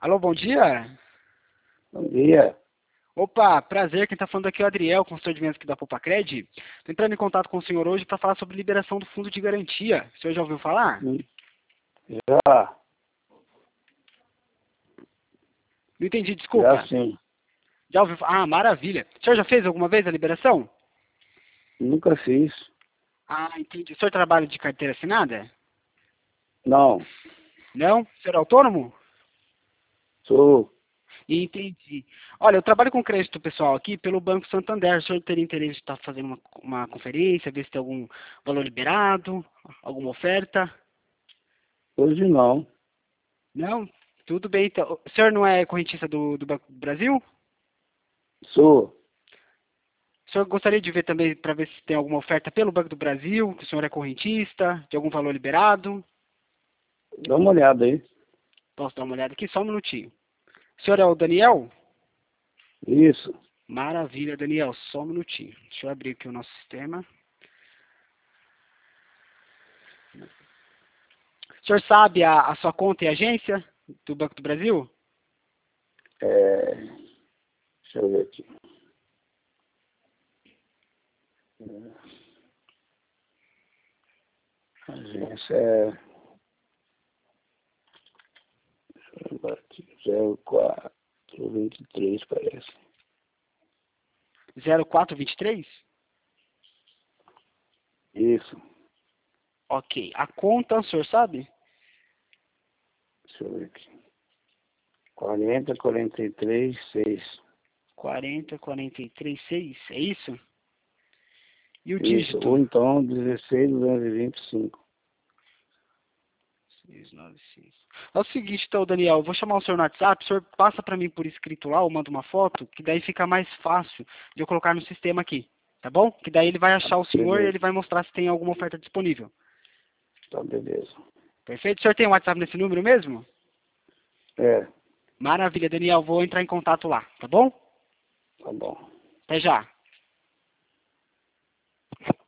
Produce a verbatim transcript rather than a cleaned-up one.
Alô, bom dia. Bom dia. Opa, prazer. Quem está falando aqui é o Adriel, consultor de vendas aqui da Popacred. Estou entrando em contato com o senhor hoje para falar sobre liberação do fundo de garantia. O senhor já ouviu falar? Hum, Já, Não entendi, já desculpa. sim. Já ouviu falar? Ah, maravilha. O senhor já fez alguma vez a liberação? Nunca fiz. Ah, entendi. O senhor trabalha de carteira assinada? Não, Não? O senhor é autônomo? sou. Entendi. Olha, eu trabalho com crédito pessoal aqui pelo Banco Santander. O senhor teria interesse de estar fazendo uma, uma conferência, ver se tem algum valor liberado, alguma oferta? Hoje não. Não? Tudo bem, então. O senhor não é correntista do, do Banco do Brasil? Sou. O senhor gostaria de ver também para ver se tem alguma oferta pelo Banco do Brasil, que o senhor é correntista, de algum valor liberado? Dá uma olhada aí. Posso dar uma olhada aqui? Só um minutinho. O senhor é o Daniel? Isso. Maravilha, Daniel. Só um minutinho. Deixa eu abrir aqui o nosso sistema. O senhor sabe a, a sua conta e agência do Banco do Brasil? É, deixa eu ver aqui. É, agência é. Deixa eu lembrar aqui. zero quatro vinte e três parece. zero quatro vinte e três? Isso. Ok. A conta, o senhor sabe? Deixa eu ver aqui. quarenta, quarenta e três, seis. quarenta, quarenta e três, seis. É isso? E o Isso. dígito? Ou então dezesseis, duzentos e vinte e cinco. seis nove seis. É o seguinte, então, Daniel, eu vou chamar o senhor no WhatsApp, o senhor passa para mim por escrito lá, ou manda uma foto, que daí fica mais fácil de eu colocar no sistema aqui, tá bom? Que daí ele vai achar o senhor e Beleza. ele vai mostrar se tem alguma oferta disponível. Tá, beleza. Perfeito? O senhor tem um WhatsApp nesse número mesmo? É, Maravilha, Daniel, vou entrar em contato lá, tá bom? tá bom. Até já.